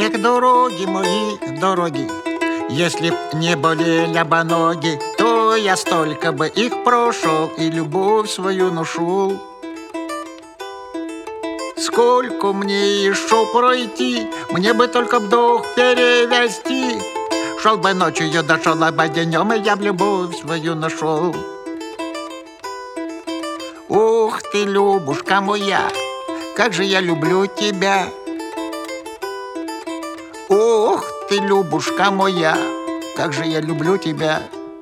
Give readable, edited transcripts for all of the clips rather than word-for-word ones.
Эх, дороги мои, дороги, если б не болели бы ноги, то я столько бы их прошел и любовь свою нашел. Сколько мне еще пройти, мне бы только вдох перевести. Шел бы ночью, дошел бы днем, и я б любовь свою нашел. Ух ты, Любушка моя, как же я люблю тебя. Ох ты, Любушка моя, как же я люблю тебя.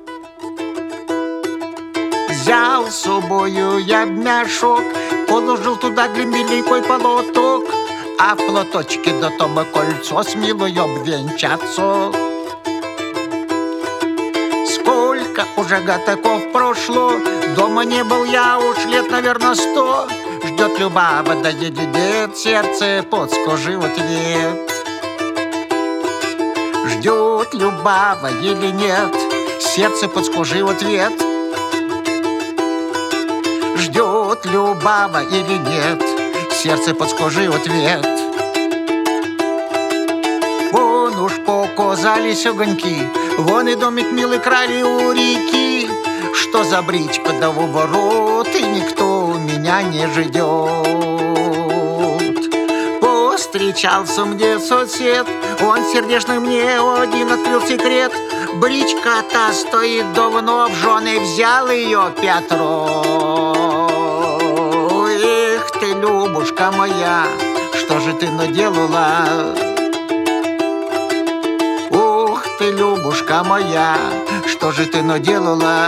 Взял с собою я мешок, положил туда гремеликой полоток, а в платочке до того кольцо с милой обвенчаться. Сколько уже годков прошло, дома не был я уж лет, наверное, 100. Ждет Любава, да едет дед, сердце подскажи в ответ. Ждет Любава или нет, сердце подскажи в ответ. Ждет Любава или нет, сердце подскажи в ответ. Вон уж показались огоньки, вон и домик милый крали у реки. Что за бричка да в ворот, и никто меня не ждет. Встречался мне сосед, он сердечно мне один открыл секрет. Бричка-то стоит давно, в жены взял ее Петро. Эх ты, Любушка моя, что же ты наделала? Ох ты, Любушка моя, что же ты наделала?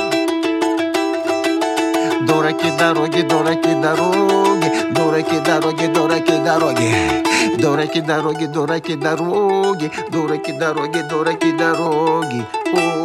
Дураки дороги, дураки дороги, дураки дороги, дураки дороги, дураки дороги, дураки дороги, дураки дороги, дураки дороги.